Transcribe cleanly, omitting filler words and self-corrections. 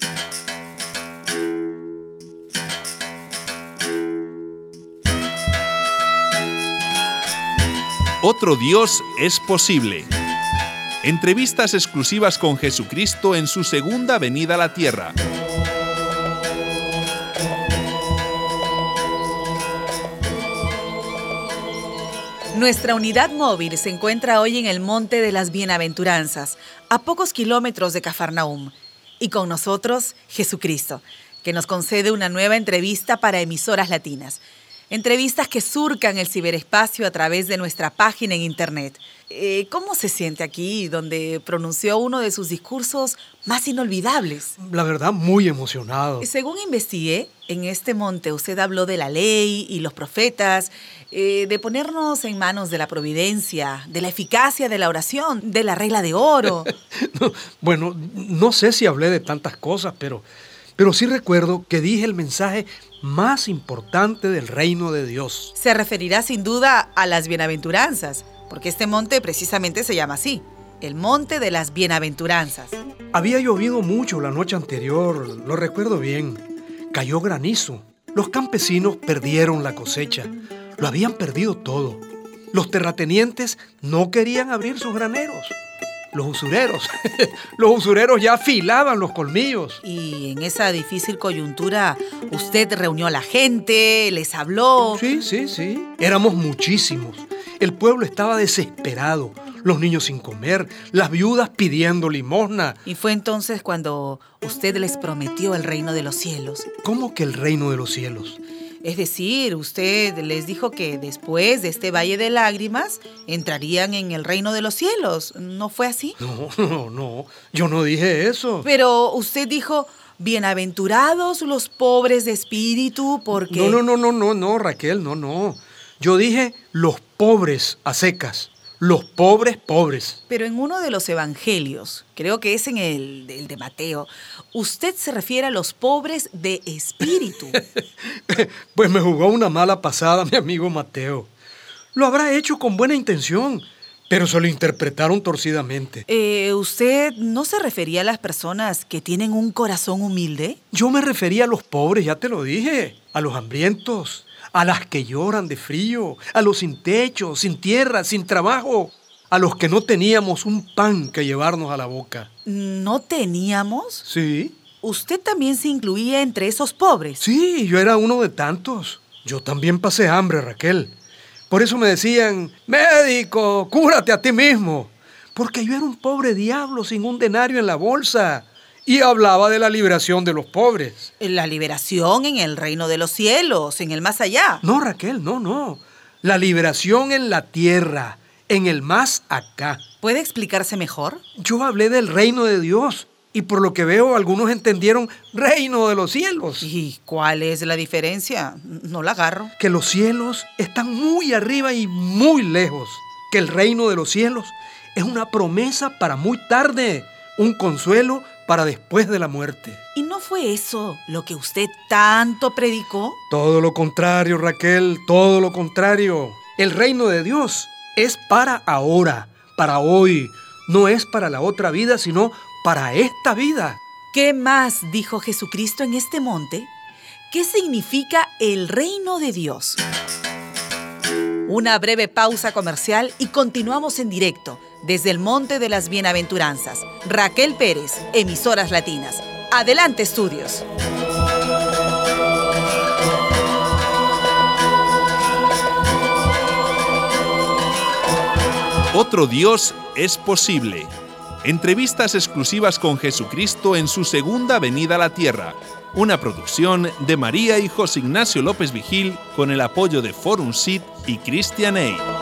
Otro Dios es posible. Entrevistas exclusivas con Jesucristo en su segunda venida a la tierra. Nuestra unidad móvil se encuentra hoy en el Monte de las Bienaventuranzas, a pocos kilómetros de Cafarnaúm. Y con nosotros, Jesucristo, que nos concede una nueva entrevista para emisoras latinas. Entrevistas que surcan el ciberespacio a través de nuestra página en internet. ¿Cómo se siente aquí, donde pronunció uno de sus discursos más inolvidables? La verdad, muy emocionado. Según investigué, en este monte usted habló de la ley y los profetas, de ponernos en manos de la providencia, de la eficacia de la oración, de la regla de oro. Bueno, no sé si hablé de tantas cosas, pero sí recuerdo que dije el mensaje más importante del reino de Dios. Se referirá sin duda a las bienaventuranzas, porque este monte precisamente se llama así, el Monte de las Bienaventuranzas. Había llovido mucho la noche anterior, lo recuerdo bien. Cayó granizo. Los campesinos perdieron la cosecha. Lo habían perdido todo. Los terratenientes no querían abrir sus graneros. Los usureros ya afilaban los colmillos. Y en esa difícil coyuntura, usted reunió a la gente, les habló. Sí. Éramos muchísimos. El pueblo estaba desesperado. Los niños sin comer, las viudas pidiendo limosna. Y fue entonces cuando usted les prometió el reino de los cielos. ¿Cómo que el reino de los cielos? Es decir, usted les dijo que después de este valle de lágrimas entrarían en el reino de los cielos. ¿No fue así? No, yo no dije eso. Pero usted dijo, bienaventurados los pobres de espíritu, porque... No, Raquel, no. Yo dije los pobres a secas. Los pobres. Pero en uno de los evangelios, creo que es en el de Mateo, usted se refiere a los pobres de espíritu. Pues me jugó una mala pasada mi amigo Mateo. Lo habrá hecho con buena intención, pero se lo interpretaron torcidamente. ¿Usted no se refería a las personas que tienen un corazón humilde? Yo me refería a los pobres, ya te lo dije, a los hambrientos, a las que lloran de frío, a los sin techo, sin tierra, sin trabajo, a los que no teníamos un pan que llevarnos a la boca. ¿No teníamos? Sí. ¿Usted también se incluía entre esos pobres? Sí, yo era uno de tantos. Yo también pasé hambre, Raquel. Por eso me decían, médico, cúrate a ti mismo. Porque yo era un pobre diablo sin un denario en la bolsa. Y hablaba de la liberación de los pobres. La liberación en el reino de los cielos, en el más allá. No, Raquel, no. La liberación en la tierra, en el más acá. ¿Puede explicarse mejor? Yo hablé del reino de Dios. Y por lo que veo, algunos entendieron reino de los cielos. ¿Y cuál es la diferencia? No la agarro. Que los cielos están muy arriba y muy lejos. Que el reino de los cielos es una promesa para muy tarde. Un consuelo para después de la muerte. ¿Y no fue eso lo que usted tanto predicó? Todo lo contrario, Raquel, todo lo contrario. El reino de Dios es para ahora, para hoy. No es para la otra vida, sino para esta vida. ¿Qué más dijo Jesucristo en este monte? ¿Qué significa el reino de Dios? Una breve pausa comercial y continuamos en directo desde el Monte de las Bienaventuranzas. Raquel Pérez, Emisoras Latinas. Adelante, estudios. Otro Dios es posible. Entrevistas exclusivas con Jesucristo en su segunda venida a la tierra. Una producción de María y José Ignacio López Vigil con el apoyo de Forum Seed y Christian Aid.